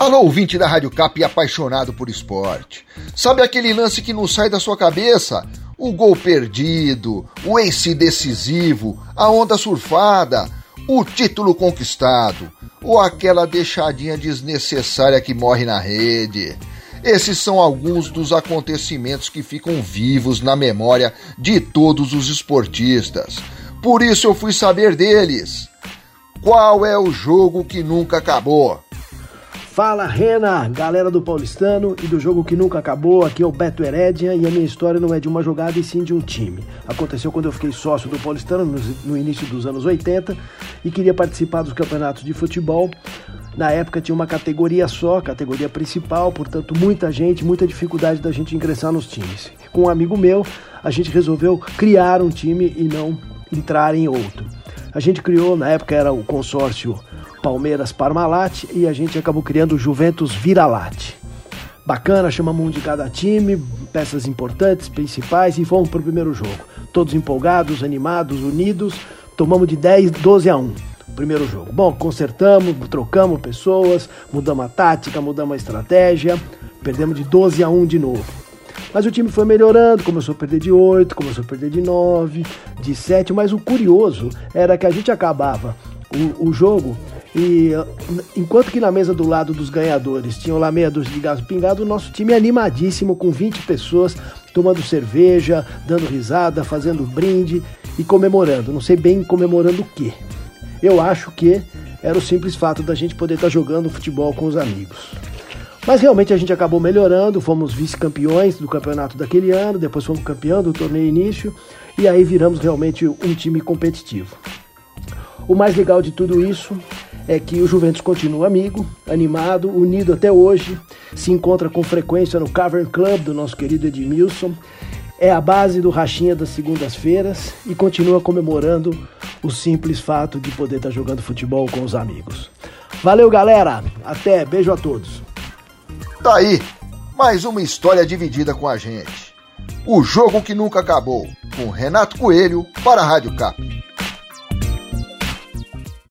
Alô, ouvinte da Rádio Cap e apaixonado por esporte. Sabe aquele lance que não sai da sua cabeça? O gol perdido, o ace decisivo, a onda surfada, o título conquistado, ou aquela deixadinha desnecessária que morre na rede. Esses são alguns dos acontecimentos que ficam vivos na memória de todos os esportistas. Por isso eu fui saber deles. Qual é o jogo que nunca acabou? Fala, Rena, galera do Paulistano e do jogo que nunca acabou. Aqui é o Beto Herédia e a minha história não é de uma jogada e sim de um time. Aconteceu quando eu fiquei sócio do Paulistano no início dos anos 80 e queria participar dos campeonatos de futebol. Na época tinha uma categoria só, categoria principal, portanto muita gente, muita dificuldade da gente ingressar nos times. Com um amigo meu, a gente resolveu criar um time e não entrar em outro. A gente criou, na época era o consórcio Palmeiras Parmalat e a gente acabou criando o Juventus Vira-Late. Bacana, chamamos um de cada time, peças importantes, principais e fomos pro primeiro jogo. Todos empolgados, animados, unidos, tomamos de 12-1 o primeiro jogo. Bom, consertamos, trocamos pessoas, mudamos a tática, mudamos a estratégia, perdemos de 12-1 de novo. Mas o time foi melhorando, começou a perder de 8, começou a perder de 9, de 7, mas o curioso era que a gente acabava o jogo e enquanto que na mesa do lado dos ganhadores tinham lá meia dúzia de gás pingado, o nosso time é animadíssimo, com 20 pessoas tomando cerveja, dando risada, fazendo brinde e comemorando. Não sei bem comemorando o quê. Eu acho que era o simples fato da gente poder estar jogando futebol com os amigos. Mas realmente a gente acabou melhorando, fomos vice-campeões do campeonato daquele ano, depois fomos campeão do torneio início e aí viramos realmente um time competitivo. O mais legal de tudo isso é que o Juventus continua amigo, animado, unido até hoje, se encontra com frequência no Cavern Club do nosso querido Edmilson, é a base do rachinha das segundas-feiras e continua comemorando o simples fato de poder estar jogando futebol com os amigos. Valeu, galera! Até, beijo a todos! Tá aí, mais uma história dividida com a gente. O jogo que nunca acabou, com Renato Coelho para a Rádio Cap.